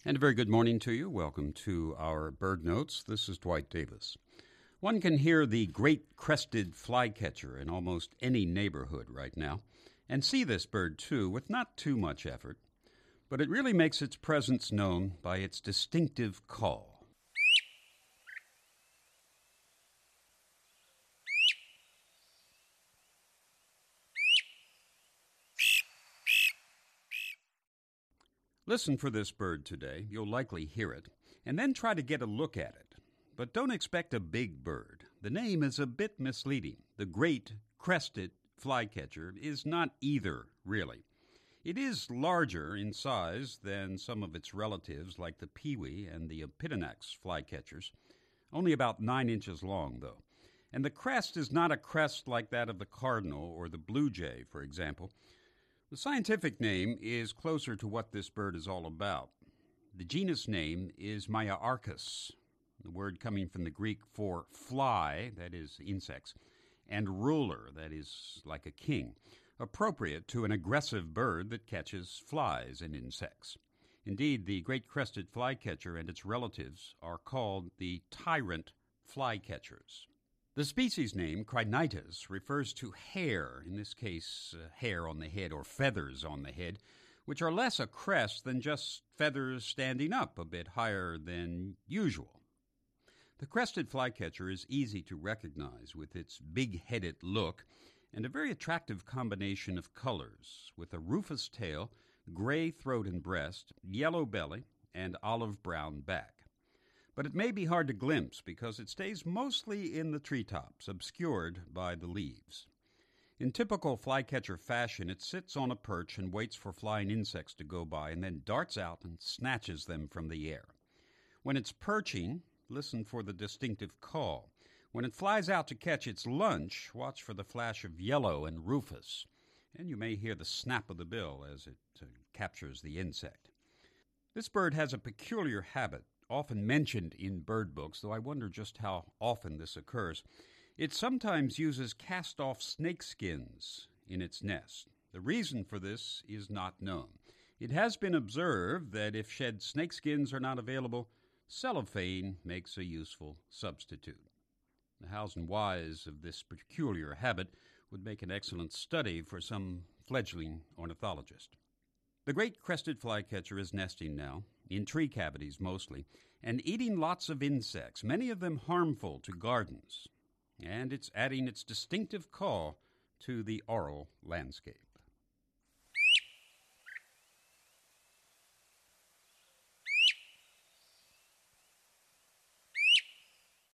And a very good morning to you. Welcome to our Bird Notes. This is Dwight Davis. One can hear the great crested flycatcher in almost any neighborhood right now, and see this bird too with not too much effort, but it really makes its presence known by its distinctive call. Listen for this bird today. You'll likely hear it, and then try to get a look at it. But don't expect a big bird. The name is a bit misleading. The great crested flycatcher is not either, really. It is larger in size than some of its relatives like the pewee and the Opitanax flycatchers, only about 9 inches long, though. And the crest is not a crest like that of the cardinal or the blue jay, for example. The scientific name is closer to what this bird is all about. The genus name is Maiarchus, the word coming from the Greek for fly, that is insects, and ruler, that is like a king, appropriate to an aggressive bird that catches flies and insects. Indeed, the great crested flycatcher and its relatives are called the tyrant flycatchers. The species name, Crinitis, refers to hair, in this case hair on the head or feathers on the head, which are less a crest than just feathers standing up a bit higher than usual. The crested flycatcher is easy to recognize with its big-headed look and a very attractive combination of colors, with a rufous tail, gray throat and breast, yellow belly, and olive-brown back. But it may be hard to glimpse because it stays mostly in the treetops, obscured by the leaves. In typical flycatcher fashion, it sits on a perch and waits for flying insects to go by and then darts out and snatches them from the air. When it's perching, listen for the distinctive call. When it flies out to catch its lunch, watch for the flash of yellow and rufous, and you may hear the snap of the bill as it captures the insect. This bird has a peculiar habit, often mentioned in bird books, though I wonder just how often this occurs. It sometimes uses cast-off snake skins in its nest. The reason for this is not known. It has been observed that if shed snake skins are not available, cellophane makes a useful substitute. The hows and whys of this peculiar habit would make an excellent study for some fledgling ornithologist. The great crested flycatcher is nesting now, in tree cavities mostly, and eating lots of insects, many of them harmful to gardens. And it's adding its distinctive call to the aural landscape.